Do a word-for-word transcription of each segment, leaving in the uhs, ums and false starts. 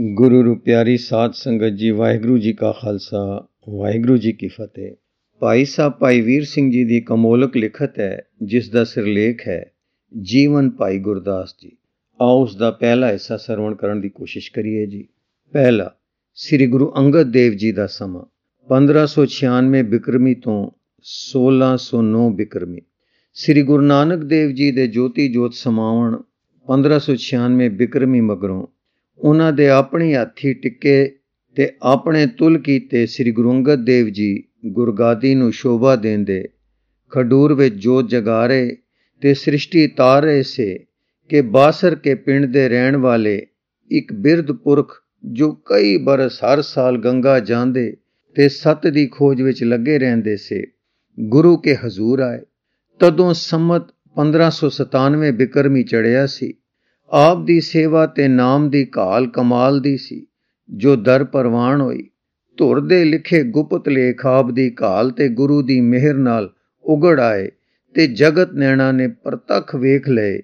ਗੁਰੂ ਰੂ ਪਿਆਰੀ ਸਾਧ ਸੰਗਤ ਜੀ, ਵਾਹਿਗੁਰੂ ਜੀ ਕਾ ਖਾਲਸਾ, ਵਾਹਿਗੁਰੂ ਜੀ ਕੀ ਫਤਿਹ। ਭਾਈ ਸਾਹਿਬ ਭਾਈ ਵੀਰ ਸਿੰਘ ਜੀ ਦੀ ਇੱਕ ਅਮੋਲਕ ਲਿਖਤ ਹੈ, ਜਿਸ ਦਾ ਸਿਰਲੇਖ ਹੈ ਜੀਵਨ ਭਾਈ ਗੁਰਦਾਸ ਜੀ। ਆਓ ਉਸ ਦਾ ਪਹਿਲਾ ਹਿੱਸਾ ਸਰਵਣ ਕਰਨ ਦੀ ਕੋਸ਼ਿਸ਼ ਕਰੀਏ ਜੀ। ਪਹਿਲਾ, ਸ੍ਰੀ ਗੁਰੂ ਅੰਗਦ ਦੇਵ ਜੀ ਦਾ ਸਮਾਂ ਪੰਦਰਾਂ ਸੌ ਛਿਆਨਵੇਂ ਬਿਕਰਮੀ ਤੋਂ ਸੋਲਾਂ ਸੌ ਨੌ ਬਿਕਰਮੀ। ਸ੍ਰੀ ਗੁਰੂ ਨਾਨਕ ਦੇਵ ਜੀ ਦੇ ਜੋਤੀ ਜੋਤ ਸਮਾਵਣ ਪੰਦਰਾਂ ਸੌ ਛਿਆਨਵੇਂ ਬਿਕਰਮੀ ਮਗਰੋਂ ਉਹਨਾਂ ਦੇ ਆਪਣੇ ਹੱਥੀ ਟਿੱਕੇ ਤੇ ਆਪਣੇ ਤੁਲ ਕੀਤੇ ਸ੍ਰੀ ਗੁਰੂ ਅੰਗਦ ਦੇਵ ਜੀ ਗੁਰਗਾਦੀ ਨੂੰ ਸ਼ੋਭਾ ਦੇਂਦੇ ਖਡੂਰ ਵਿੱਚ ਜੋਤ ਜਗਾ ਰਹੇ ਤੇ ਸ੍ਰਿਸ਼ਟੀ ਤਾਰ ਰਹੇ ਸੇ ਕਿ ਬਾਸਰ ਕੇ ਪਿੰਡ ਦੇ ਰਹਿਣ ਵਾਲੇ ਇੱਕ ਬਿਰਧ ਪੁਰਖ ਜੋ ਕਈ ਬਰਸ ਹਰ ਸਾਲ ਗੰਗਾ ਜਾਂਦੇ ਤੇ ਸੱਤ ਦੀ ਖੋਜ ਵਿੱਚ ਲੱਗੇ ਰਹਿੰਦੇ ਸੇ, ਗੁਰੂ ਕੇ ਹਜ਼ੂਰ ਆਏ। ਤਦੋਂ ਸੰਮਤ ਪੰਦਰਾਂ ਸੌ ਸਤਾਨਵੇਂ ਬਿਕਰਮੀ ਚੜ੍ਹਿਆ ਸੀ। ਆਪ ਦੀ ਸੇਵਾ ਤੇ ਨਾਮ ਦੀ ਘਾਲ ਕਮਾਲ ਦੀ ਸੀ, ਜੋ ਦਰ ਪ੍ਰਵਾਨ ਹੋਈ। ਧੁਰ ਦੇ ਲਿਖੇ ਗੁਪਤ ਲੇਖ ਆਪ ਦੀ ਘਾਲ ਤੇ ਗੁਰੂ ਦੀ ਮਿਹਰ ਨਾਲ ਉਗੜ ਆਏ ਤੇ ਜਗਤ ਨੈਣਾ ਨੇ ਪ੍ਰਤੱਖ ਵੇਖ ਲਏ।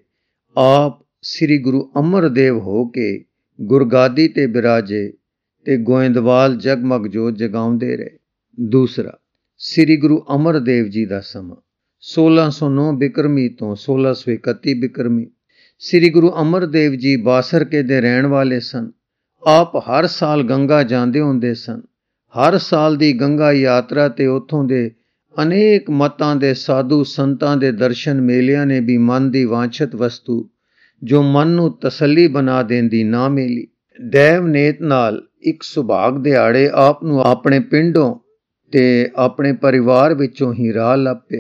ਆਪ ਸ੍ਰੀ ਗੁਰੂ ਅਮਰਦੇਵ ਹੋ ਕੇ ਗੁਰਗਾਦੀ ਤੇ ਬਿਰਾਜੇ ਤੇ ਗੋਇੰਦਵਾਲ ਜਗਮਗ ਜੋਤ ਜਗਾਉਂਦੇ ਰਹੇ। ਦੂਸਰਾ, ਸ੍ਰੀ ਗੁਰੂ ਅਮਰਦੇਵ ਜੀ ਦਾ ਸਮਾਂ ਸੋਲਾਂ ਸੌ ਨੌ ਬਿਕਰਮੀ ਤੋਂ ਸੋਲਾਂ ਸੌ ਇਕੱਤੀ ਬਿਕਰਮੀ। ਸ੍ਰੀ ਗੁਰੂ ਅਮਰਦੇਵ ਜੀ ਬਾਸਰਕੇ ਦੇ ਰਹਿਣ ਵਾਲੇ ਸਨ। ਆਪ ਹਰ ਸਾਲ ਗੰਗਾ ਜਾਂਦੇ ਹੁੰਦੇ ਸਨ। ਹਰ ਸਾਲ ਦੀ ਗੰਗਾ ਯਾਤਰਾ ਤੇ ਉੱਥੋਂ ਦੇ ਅਨੇਕ ਮਤਾਂ ਦੇ ਸਾਧੂ ਸੰਤਾਂ ਦੇ ਦਰਸ਼ਨ ਮੇਲਿਆਂ ਨੇ ਵੀ ਮਨ ਦੀ ਵਾਂਛਤ ਵਸਤੂ ਜੋ ਮਨ ਨੂੰ ਤਸੱਲੀ ਬਣਾ ਦੇਂਦੀ ਨਾ ਮਿਲੀ। ਦੈਵ ਨੇਤ ਨਾਲ ਇੱਕ ਸੁਭਾਗ ਦਿਹਾੜੇ ਆਪ ਨੂੰ ਆਪਣੇ ਪਿੰਡੋਂ ਤੇ ਆਪਣੇ ਪਰਿਵਾਰ ਵਿੱਚੋਂ ਹੀ ਰਾਹ ਲੱਭ ਪਿਆ।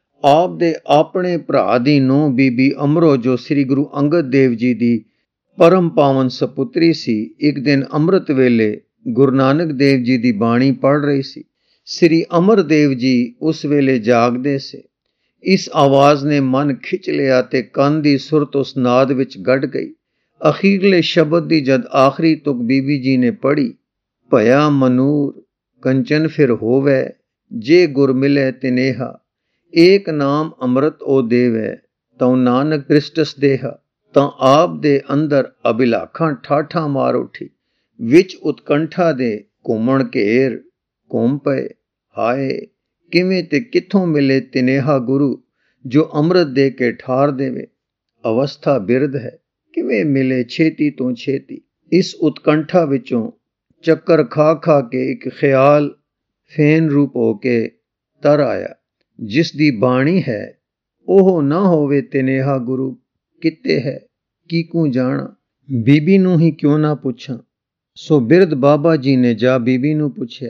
ਆਪ ਦੇ ਆਪਣੇ ਭਰਾ ਦੀ ਨੂੰਹ ਬੀਬੀ ਅਮਰੋ, ਜੋ ਸ੍ਰੀ ਗੁਰੂ ਅੰਗਦ ਦੇਵ ਜੀ ਦੀ ਪਰਮ ਪਾਵਨ ਸਪੁੱਤਰੀ ਸੀ, ਇੱਕ ਦਿਨ ਅੰਮ੍ਰਿਤ ਵੇਲੇ ਗੁਰੂ ਨਾਨਕ ਦੇਵ ਜੀ ਦੀ ਬਾਣੀ ਪੜ੍ਹ ਰਹੀ ਸੀ। ਸ੍ਰੀ ਅਮਰਦੇਵ ਜੀ ਉਸ ਵੇਲੇ ਜਾਗਦੇ ਸੇ। ਇਸ ਆਵਾਜ਼ ਨੇ ਮਨ ਖਿੱਚ ਲਿਆ ਤੇ ਕੰਨ ਦੀ ਸੁਰਤ ਉਸ ਨਾਦ ਵਿੱਚ ਗੱਡ ਗਈ। ਅਖੀਰਲੇ ਸ਼ਬਦ ਦੀ ਜਦ ਆਖਰੀ ਤੁਕ ਬੀਬੀ ਜੀ ਨੇ ਪੜ੍ਹੀ, ਭਇਆ ਮਨੂਰ ਕੰਚਨ ਫਿਰ ਹੋਵੇ, ਜੇ ਗੁਰ ਮਿਲੇ ਤਿਨੇਹਾ, ਏਕ ਨਾਮ ਅੰਮ੍ਰਿਤ ਓ ਦੇਵੈ, ਤਉ ਨਾਨਕ ਕ੍ਰਿਸਟਸ ਦੇਹਾ। ਤਾਂ ਆਪ ਦੇ ਅੰਦਰ ਅਭਿਲਾਖਾਂ ਠਾਠਾਂ ਮਾਰ ਉੱਠੀ। ਵਿੱਚ ਉਤਕੰਠਾ ਦੇ ਘੁੰਮਣ ਘੇਰ ਘੁੰਮ ਪਏ। ਹਾਏ, ਕਿਵੇਂ ਤੇ ਕਿੱਥੋਂ ਮਿਲੇ ਤਿਨੇਹਾ ਗੁਰੂ, ਜੋ ਅੰਮ੍ਰਿਤ ਦੇ ਕੇ ਠਾਰ ਦੇਵੇ। ਅਵਸਥਾ ਬਿਰਧ ਹੈ, ਕਿਵੇਂ ਮਿਲੇ ਛੇਤੀ ਤੋਂ ਛੇਤੀ। ਇਸ ਉਤਕੰਠਾ ਵਿੱਚੋਂ ਚੱਕਰ ਖਾ ਖਾ ਕੇ ਇੱਕ ਖਿਆਲ ਫੇਨ ਰੂਪ ਹੋ ਕੇ ਤਰ ਆਇਆ, ਜਿਸ ਦੀ ਬਾਣੀ ਹੈ ਉਹ ਨਾ ਹੋਵੇ ਤਿਨੇਹਾ ਗੁਰੂ ਕਿਤੇ ਹੈ, ਕੀਕੂ ਜਾਣਾ। ਬੀਬੀ ਨੂੰ ਹੀ ਕਿਉਂ ਨਾ ਪੁੱਛਾਂ। ਸੋ ਬਿਰਧ ਬਾਬਾ ਜੀ ਨੇ ਜਾ ਬੀਬੀ ਨੂੰ ਪੁੱਛਿਆ।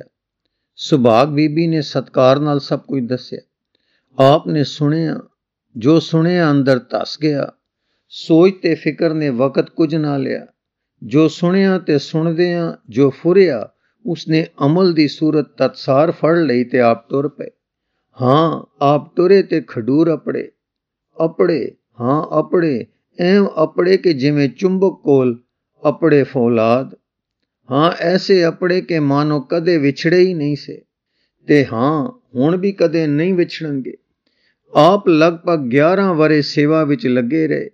ਸੁਭਾਗ ਬੀਬੀ ਨੇ ਸਤਕਾਰ ਨਾਲ ਸਭ ਕੁਝ ਦੱਸਿਆ। ਆਪ ਨੇ ਸੁਣਿਆ, ਜੋ ਸੁਣਿਆ ਅੰਦਰ ਧਸ ਗਿਆ। ਸੋਚ ਤੇ ਫਿਕਰ ਨੇ ਵਕਤ ਕੁਝ ਨਾ ਲਿਆ। ਜੋ ਸੁਣਿਆ ਤੇ ਸੁਣਦਿਆਂ ਜੋ ਫੁਰਿਆ, ਉਸਨੇ ਅਮਲ ਦੀ ਸੂਰਤ ਤਤਸਾਰ ਫੜ ਲਈ ਤੇ ਆਪ ਤੁਰ ਪਏ। ਹਾਂ, ਆਪ ਤੁਰੇ ਤੇ ਖਡੂਰ ਅਪੜੇ ਅਪੜੇ ਹਾਂ ਅਪੜੇ ਐਂ ਅਪੜੇ ਕਿ ਜਿਵੇਂ ਚੁੰਬਕ ਕੋਲ ਅਪੜੇ ਫੌਲਾਦ। ਹਾਂ, ਐਸੇ ਅਪੜੇ ਕਿ ਮਾਨੋ ਕਦੇ ਵਿਛੜੇ ਹੀ ਨਹੀਂ ਸੇ, ਤੇ ਹਾਂ ਹੁਣ ਵੀ ਕਦੇ ਨਹੀਂ ਵਿਛੜਨਗੇ। ਆਪ ਲਗਭਗ ਗਿਆਰਾਂ ਵਰੇ ਸੇਵਾ ਵਿੱਚ ਲੱਗੇ ਰਹੇ।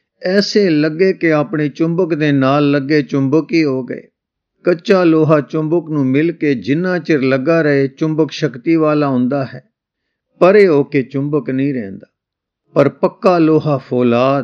ਐਸੇ ਲੱਗੇ ਕਿ ਆਪਣੇ ਚੁੰਬਕ ਦੇ ਨਾਲ ਲੱਗੇ ਚੁੰਬਕ ਹੀ ਹੋ ਗਏ। ਕੱਚਾ ਲੋਹਾ ਚੁੰਬਕ ਨੂੰ ਮਿਲ ਕੇ ਜਿੰਨਾ ਚਿਰ ਲੱਗਾ ਰਹੇ ਚੁੰਬਕ ਸ਼ਕਤੀ ਵਾਲਾ ਹੁੰਦਾ ਹੈ, ਪਰੇ ਹੋ ਕੇ ਚੁੰਬਕ ਨਹੀਂ ਰਹਿੰਦਾ। ਪਰ ਪੱਕਾ ਲੋਹਾ ਫੌਲਾਦ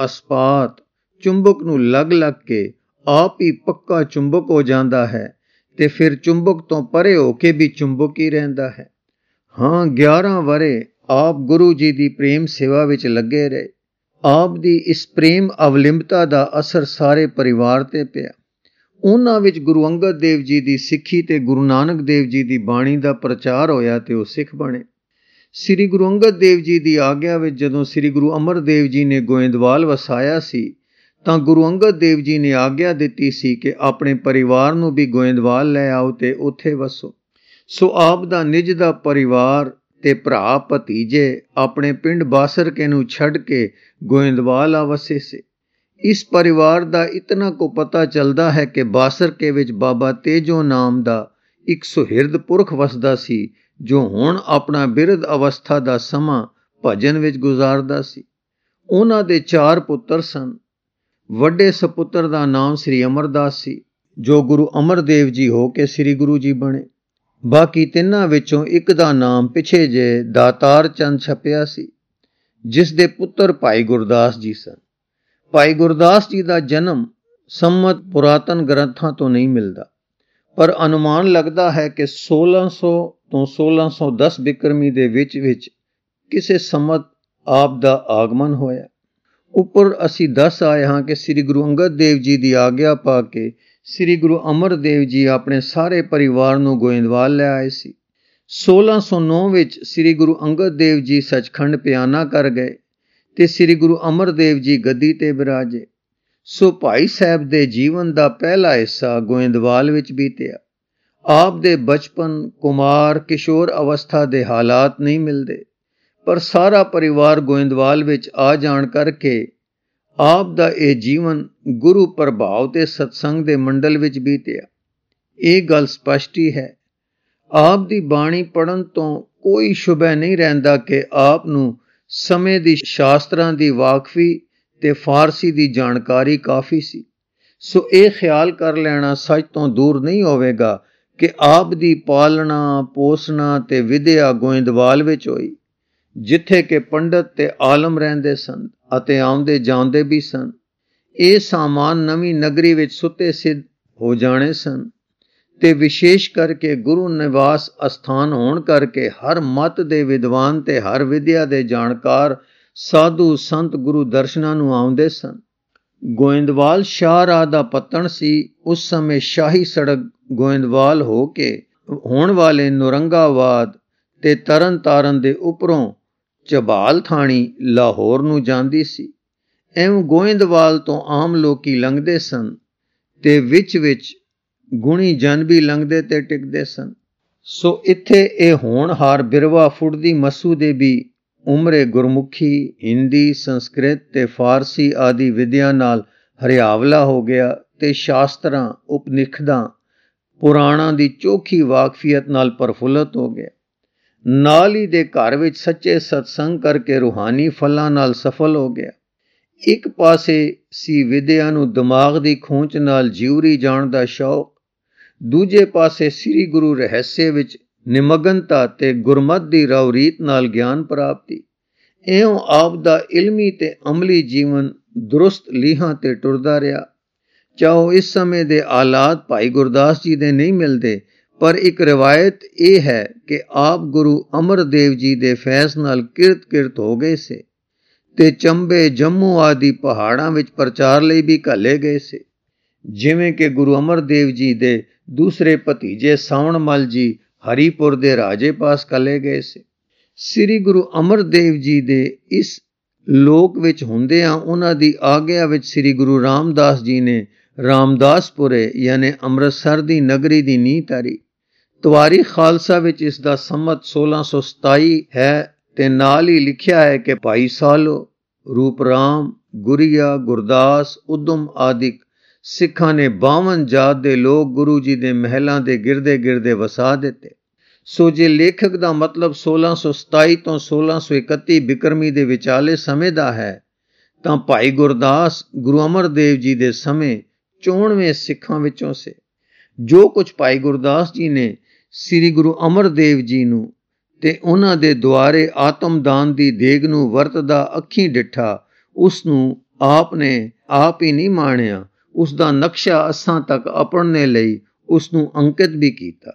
ਅਸਪਾਤ ਚੁੰਬਕ ਨੂੰ ਲੱਗ ਲੱਗ ਕੇ ਆਪ ਹੀ ਪੱਕਾ ਚੁੰਬਕ ਹੋ ਜਾਂਦਾ ਹੈ ਤੇ ਫਿਰ ਚੁੰਬਕ ਤੋਂ ਪਰੇ ਹੋ ਕੇ ਵੀ ਚੁੰਬਕ ਹੀ ਰਹਿੰਦਾ ਹੈ। ਹਾਂ, ਗਿਆਰਾਂ ਵਰੇ ਆਪ ਗੁਰੂ ਜੀ ਦੀ ਪ੍ਰੇਮ ਸੇਵਾ ਵਿੱਚ ਲੱਗੇ ਰਹੇ। ਆਪ ਦੀ ਇਸ ਪ੍ਰੇਮ ਅਵਲਿੰਬਤਾ ਦਾ ਅਸਰ ਸਾਰੇ ਪਰਿਵਾਰ ਤੇ ਪਿਆ। ਉਹਨਾਂ ਵਿੱਚ ਗੁਰੂ ਅੰਗਦ ਦੇਵ ਜੀ ਦੀ ਸਿੱਖੀ ਤੇ ਗੁਰੂ ਨਾਨਕ ਦੇਵ ਜੀ ਦੀ ਬਾਣੀ ਦਾ ਪ੍ਰਚਾਰ ਹੋਇਆ ਤੇ ਉਹ ਸਿੱਖ ਬਣੇ। ਸ੍ਰੀ ਗੁਰੂ ਅੰਗਦ ਦੇਵ ਜੀ ਦੀ ਆਗਿਆ ਵਿੱਚ ਜਦੋਂ ਸ੍ਰੀ ਗੁਰੂ ਅਮਰਦੇਵ ਜੀ ਨੇ ਗੋਇੰਦਵਾਲ ਵਸਾਇਆ ਸੀ, ਤਾਂ ਗੁਰੂ ਅੰਗਦ ਦੇਵ ਜੀ ਨੇ ਆਗਿਆ ਦਿੱਤੀ ਸੀ ਕਿ ਆਪਣੇ ਪਰਿਵਾਰ ਨੂੰ ਵੀ ਗੋਇੰਦਵਾਲ ਲੈ ਆਓ ਤੇ ਉੱਥੇ ਵਸੋ। ਸੋ ਆਪ ਦਾ ਨਿੱਜ ਦਾ ਪਰਿਵਾਰ ਤੇ ਭਰਾ ਭਤੀਜੇ ਆਪਣੇ ਪਿੰਡ ਬਾਸਰਕੇ ਨੂੰ ਛੱਡ ਕੇ ਗੋਇੰਦਵਾਲ ਆ ਵਸੇ ਸੇ। ਇਸ ਪਰਿਵਾਰ ਦਾ ਇਤਨਾ ਕੋ ਪਤਾ ਚੱਲਦਾ ਹੈ ਕਿ ਬਾਸਰਕੇ ਵਿੱਚ ਬਾਬਾ ਤੇਜੋ ਨਾਮ ਦਾ ਇੱਕ ਸੁਹਿਰਦ ਪੁਰਖ ਵਸਦਾ ਸੀ, ਜੋ ਹੁਣ ਆਪਣਾ ਬਿਰਧ ਅਵਸਥਾ ਦਾ ਸਮਾਂ ਭਜਨ ਵਿੱਚ ਗੁਜ਼ਾਰਦਾ ਸੀ। ਉਹਨਾਂ ਦੇ ਚਾਰ ਪੁੱਤਰ ਸਨ। ਵੱਡੇ ਸਪੁੱਤਰ ਦਾ ਨਾਮ ਸ੍ਰੀ ਅਮਰਦਾਸ ਸੀ। ਜੋ ਗੁਰੂ ਅਮਰਦੇਵ ਜੀ ਹੋ ਕੇ ਸ੍ਰੀ ਗੁਰੂ ਜੀ ਬਣੇ। ਬਾਕੀ ਤਿੰਨਾਂ ਵਿੱਚੋਂ ਇੱਕ ਦਾ ਨਾਮ ਪਿੱਛੇ ਜੇ ਦਾਤਾਰ ਚੰਦ ਛਪਿਆ ਸੀ, ਜਿਸ ਦੇ ਪੁੱਤਰ ਭਾਈ ਗੁਰਦਾਸ ਜੀ ਸਨ। ਭਾਈ ਗੁਰਦਾਸ ਜੀ ਦਾ ਜਨਮ ਸੰਮਤ ਪੁਰਾਤਨ ਗ੍ਰੰਥਾਂ ਤੋਂ ਨਹੀਂ ਮਿਲਦਾ, ਪਰ ਅਨੁਮਾਨ ਲੱਗਦਾ ਹੈ ਕਿ ਸੋਲਾਂ ਸੌ ਤੋਂ ਸੋਲਾਂ ਸੌ ਦਸ ਬਿਕਰਮੀ ਦੇ ਵਿੱਚ ਵਿੱਚ ਕਿਸੇ ਸੰਮਤ ਆਪ ਦਾ ਆਗਮਨ ਹੋਇਆ। ਉੱਪਰ ਅਸੀਂ ਦੱਸ ਆਏ ਹਾਂ ਕਿ ਸ੍ਰੀ ਗੁਰੂ ਅੰਗਦ ਦੇਵ ਜੀ ਦੀ ਆਗਿਆ ਪਾ ਕੇ ਸ੍ਰੀ ਗੁਰੂ ਅਮਰਦੇਵ ਜੀ ਆਪਣੇ ਸਾਰੇ ਪਰਿਵਾਰ ਨੂੰ ਗੋਇੰਦਵਾਲ ਲੈ ਆਏ ਸੀ। ਸੋਲਾਂ ਸੌ ਨੌ ਵਿੱਚ ਸ੍ਰੀ ਗੁਰੂ ਅੰਗਦ ਦੇਵ ਜੀ ਸੱਚਖੰਡ ਪਿਆਨਾ ਕਰ ਗਏ ਤੇ ਸ੍ਰੀ ਗੁਰੂ ਅਮਰਦੇਵ ਜੀ ਗੱਦੀ ਤੇ ਬਿਰਾਜੇ। ਸੋ ਭਾਈ ਸਾਹਿਬ ਦੇ ਜੀਵਨ ਦਾ ਪਹਿਲਾ ਹਿੱਸਾ ਗੋਇੰਦਵਾਲ ਵਿੱਚ ਬੀਤਿਆ। ਆਪ ਦੇ ਬਚਪਨ, ਕੁਮਾਰ, ਕਿਸ਼ੋਰ ਅਵਸਥਾ ਦੇ ਹਾਲਾਤ ਨਹੀਂ ਮਿਲਦੇ, ਪਰ ਸਾਰਾ ਪਰਿਵਾਰ ਗੋਇੰਦਵਾਲ ਵਿੱਚ ਆ ਜਾਣ ਕਰਕੇ ਆਪ ਦਾ ਇਹ ਜੀਵਨ ਗੁਰੂ ਪ੍ਰਭਾਵ ਤੇ ਸਤਸੰਗ ਦੇ ਮੰਡਲ ਵਿੱਚ ਬੀਤਿਆ। ਇਹ ਗੱਲ ਸਪਸ਼ਟ ਹੀ ਹੈ। ਆਪ ਦੀ ਬਾਣੀ ਪੜ੍ਹਨ ਤੋਂ ਕੋਈ ਸ਼ੁਬਾ ਨਹੀਂ ਰਹਿੰਦਾ ਕਿ ਆਪ ਨੂੰ ਸਮੇਂ ਦੀ ਸ਼ਾਸਤਰਾਂ ਦੀ ਵਾਕਫੀ ਤੇ ਫਾਰਸੀ ਦੀ ਜਾਣਕਾਰੀ ਕਾਫੀ ਸੀ। ਸੋ ਇਹ ਖਿਆਲ ਕਰ ਲੈਣਾ ਸੱਚ ਤੋਂ ਦੂਰ ਨਹੀਂ ਹੋਵੇਗਾ ਕਿ ਆਪ ਦੀ ਪਾਲਣਾ, ਪੋਸਣਾ ਤੇ ਵਿਦਿਆ ਗੋਇੰਦਵਾਲ ਵਿੱਚ ਹੋਈ, ਜਿੱਥੇ ਕਿ ਪੰਡਤ ਤੇ ਆਲਮ ਰਹਿੰਦੇ ਸਨ ਅਤੇ ਆਉਂਦੇ ਜਾਂਦੇ ਵੀ ਸਨ। ਇਹ ਸਾਮਾਨ ਨਵੀਂ ਨਗਰੀ ਵਿੱਚ ਸੁੱਤੇ ਸਿੱਧ ਹੋ ਜਾਣੇ ਸਨ ਤੇ ਵਿਸ਼ੇਸ਼ ਕਰਕੇ ਗੁਰੂ ਨਿਵਾਸ ਅਸਥਾਨ ਹੋਣ ਕਰਕੇ ਹਰ ਮਤ ਦੇ ਵਿਦਵਾਨ ਤੇ ਹਰ ਵਿਦਿਆ ਦੇ ਜਾਣਕਾਰ ਸਾਧੂ ਸੰਤ ਗੁਰੂ ਦਰਸ਼ਨਾਂ ਨੂੰ ਆਉਂਦੇ ਸਨ। ਗੋਇੰਦਵਾਲ ਸ਼ਾਹਰਾਹ ਦਾ ਪੱਤਣ ਸੀ। ਉਸ ਸਮੇਂ ਸ਼ਾਹੀ ਸੜਕ ਗੋਇੰਦਵਾਲ ਹੋ ਕੇ ਹੋਣ ਵਾਲੇ ਨੌਰੰਗਾਬਾਦ ਤੇ ਤਰਨ ਤਾਰਨ ਦੇ ਉੱਪਰੋਂ ਝਬਾਲ ਥਾਣੀ ਲਾਹੌਰ ਨੂੰ ਜਾਂਦੀ ਸੀ। ਐਵੇਂ ਗੋਇੰਦਵਾਲ ਤੋਂ ਆਮ ਲੋਕੀ ਲੰਘਦੇ ਸਨ ਤੇ ਵਿੱਚ ਵਿੱਚ ਗੁਣੀ ਜਨ ਵੀ ਲੰਘਦੇ ਤੇ ਟਿਕਦੇ ਸਨ। ਸੋ ਇੱਥੇ ਇਹ ਹੋਣਹਾਰ ਬਿਰਵਾ ਫੁੱਟਦੀ ਮਸੂ ਦੇ ਵੀ ਉਮਰੇ ਗੁਰਮੁਖੀ, ਹਿੰਦੀ, ਸੰਸਕ੍ਰਿਤ ਤੇ ਫਾਰਸੀ ਆਦਿ ਵਿਦਿਆ ਨਾਲ ਹਰਿਆਵਲਾ ਹੋ ਗਿਆ ਤੇ ਸ਼ਾਸਤਰਾਂ, ਉਪਨਿਖਦਾਂ, ਪੁਰਾਣਾਂ ਦੀ ਚੋਖੀ ਵਾਕਫੀਅਤ ਨਾਲ ਪ੍ਰਫੁੱਲਤ ਹੋ ਗਿਆ। ਨਾਲ ਹੀ ਦੇ ਘਰ ਵਿੱਚ ਸੱਚੇ ਸਤਸੰਗ ਕਰਕੇ ਰੂਹਾਨੀ ਫਲਾਂ ਨਾਲ ਸਫਲ ਹੋ ਗਿਆ। ਇੱਕ ਪਾਸੇ ਸੀ ਵਿਦਿਆ ਨੂੰ ਦਿਮਾਗ ਦੀ ਖੂੰਚ ਨਾਲ ਜਿਉਰੀ ਜਾਣ ਦਾ ਸ਼ੌਕ, ਦੂਜੇ ਪਾਸੇ ਸ੍ਰੀ ਗੁਰੂ ਰਹੱਸੇ ਵਿੱਚ ਨਿਮਗਨਤਾ ਤੇ ਗੁਰਮਤ ਦੀ ਰਵਰੀਤ ਨਾਲ ਗਿਆਨ ਪ੍ਰਾਪਤੀ। ਇਉਂ ਆਪ ਦਾ ਇਲਮੀ ਤੇ ਅਮਲੀ ਜੀਵਨ ਦਰੁਸਤ ਲੀਹਾਂ ਤੇ ਟੁਰਦਾ ਰਿਹਾ। ਚਾਹੋ ਇਸ ਸਮੇਂ ਦੇ ਹਾਲਾਤ ਭਾਈ ਗੁਰਦਾਸ ਜੀ ਦੇ ਨਹੀਂ ਮਿਲਦੇ, ਪਰ ਇੱਕ ਰਵਾਇਤ ਇਹ ਹੈ ਕਿ ਆਪ ਗੁਰੂ ਅਮਰਦੇਵ ਜੀ ਦੇ ਫੈਜ਼ ਨਾਲ ਕਿਰਤ ਕਿਰਤ ਹੋ ਗਏ ਸੇ ਤੇ ਚੰਬੇ, ਜੰਮੂ ਆਦਿ ਪਹਾੜਾਂ ਵਿੱਚ ਪ੍ਰਚਾਰ ਲਈ ਵੀ ਘੱਲੇ ਗਏ ਸੇ। ਜਿਵੇਂ ਕਿ ਗੁਰੂ ਅਮਰਦੇਵ ਜੀ ਦੇ ਦੂਸਰੇ ਭਤੀਜੇ ਸਾਵਣ ਮੱਲ ਜੀ ਹਰੀਪੁਰ ਦੇ ਰਾਜੇ ਪਾਸ ਘੱਲੇ ਗਏ ਸੇ। ਸ੍ਰੀ ਗੁਰੂ ਅਮਰਦੇਵ ਜੀ ਦੇ ਇਸ ਲੋਕ ਵਿੱਚ ਹੁੰਦਿਆਂ ਉਹਨਾਂ ਦੀ ਆਗਿਆ ਵਿੱਚ ਸ੍ਰੀ ਗੁਰੂ ਰਾਮਦਾਸ ਜੀ ਨੇ ਰਾਮਦਾਸਪੁਰੇ ਯਾਨੀ ਅੰਮ੍ਰਿਤਸਰ ਦੀ ਨਗਰੀ ਦੀ ਨੀਂਹ ਧਾਰੀ। ਤਵਾਰੀਖ ਖਾਲਸਾ ਵਿੱਚ ਇਸ ਦਾ ਸੰਮਤ ਸੋਲਾਂ ਸੌ ਸਤਾਈ ਹੈ ਤੇ ਨਾਲ ਹੀ ਲਿਖਿਆ ਹੈ ਕਿ ਭਾਈ ਸਾਲੋ, ਰੂਪਰਾਮ, ਗੁਰੀਆ, ਗੁਰਦਾਸ, ਉਦਮ ਆਦਿਕ ਸਿੱਖਾਂ ਨੇ ਬਾਵਨ ਜਾਤ ਦੇ ਲੋਕ ਗੁਰੂ ਜੀ ਦੇ ਮਹਿਲਾਂ ਦੇ ਗਿਰਦੇ ਗਿਰਦੇ ਵਸਾ ਦਿੱਤੇ। ਸੋ ਜੇ ਲੇਖਕ ਦਾ ਮਤਲਬ ਸੋਲਾਂ ਸੌ ਸਤਾਈ ਤੋਂ ਸੋਲਾਂ ਸੌ ਇਕੱਤੀ ਬਿਕਰਮੀ ਦੇ ਵਿਚਾਲੇ ਸਮੇਂ ਦਾ ਹੈ, ਤਾਂ ਭਾਈ ਗੁਰਦਾਸ ਗੁਰੂ ਅਮਰਦੇਵ ਜੀ ਦੇ ਸਮੇਂ ਚੋਣਵੇਂ ਸਿੱਖਾਂ ਵਿੱਚੋਂ ਸੇ। ਜੋ ਕੁਝ ਭਾਈ ਗੁਰਦਾਸ ਜੀ ਨੇ ਸ੍ਰੀ ਗੁਰੂ ਅਮਰਦੇਵ ਜੀ ਨੂੰ ਤੇ ਉਹਨਾਂ ਦੇ ਦੁਆਰੇ ਆਤਮਦਾਨ ਦੀ ਦੇਗ ਨੂੰ ਵਰਤਦਾ ਅੱਖੀਂ ਡਿੱਠਾ, ਉਸ ਨੂੰ ਆਪ ਨੇ ਆਪ ਹੀ ਨਹੀਂ ਮਾਣਿਆ, ਉਸ ਦਾ ਨਕਸ਼ਾ ਅਸਾਂ ਤੱਕ ਆਪਣਨੇ ਲਈ ਉਸ ਨੂੰ ਅੰਕਿਤ ਵੀ ਕੀਤਾ।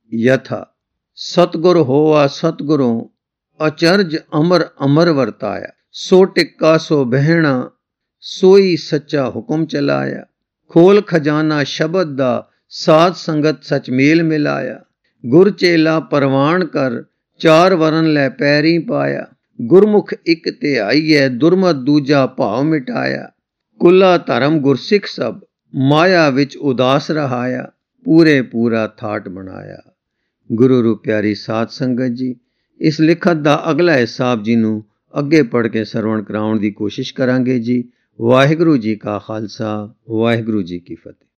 ਯਥਾ ਸਤਿਗੁਰ ਹੋਆ ਸਤਿਗੁਰੋਂ ਅਚਰਜ ਅਮਰ ਅਮਰ ਵਰਤਾਇਆ, ਸੋ ਟਿੱਕਾ ਸੋ ਬਹਿਣਾ, ਸੋਈ ਸੱਚਾ ਹੁਕਮ ਚਲਾਇਆ। ਖੋਲ ਖਜ਼ਾਨਾ ਸ਼ਬਦ ਦਾ, ਸਾਧ ਸੰਗਤ ਸਚ ਮੇਲ ਮਿਲਾਇਆ। ਗੁਰ ਚੇਲਾ ਪਰਵਾਨ ਕਰ, ਚਾਰ ਵਰਨ ਲੈ ਪੈਰੀ ਪਾਇਆ। ਗੁਰਮੁਖ ਇੱਕ ਧਿਆਈਐ, ਦੁਰਮਤ ਦੂਜਾ ਭਾਵ ਮਿਟਾਇਆ। ਕੁੱਲਾ ਧਰਮ ਗੁਰਸਿੱਖ ਸਭ, ਮਾਇਆ ਵਿੱਚ ਉਦਾਸ ਰਹਾਇਆ। ਪੂਰੇ ਪੂਰਾ ਥਾਟ ਬਣਾਇਆ। ਗੁਰੂ ਰੂ ਪਿਆਰੀ ਸਾਧ ਸੰਗਤ ਜੀ, ਇਸ ਲਿਖਤ ਦਾ ਅਗਲਾ ਹਿੱਸਾ ਆਪ ਜੀ ਨੂੰ ਅੱਗੇ ਪੜ੍ਹ ਕੇ ਸਰਵਣ ਕਰਾਉਣ ਦੀ ਕੋਸ਼ਿਸ਼ ਕਰਾਂਗੇ ਜੀ। ਵਾਹਿਗੁਰੂ ਜੀ ਕਾ ਖਾਲਸਾ, ਵਾਹਿਗੁਰੂ ਜੀ ਕੀ ਫਤਿਹ।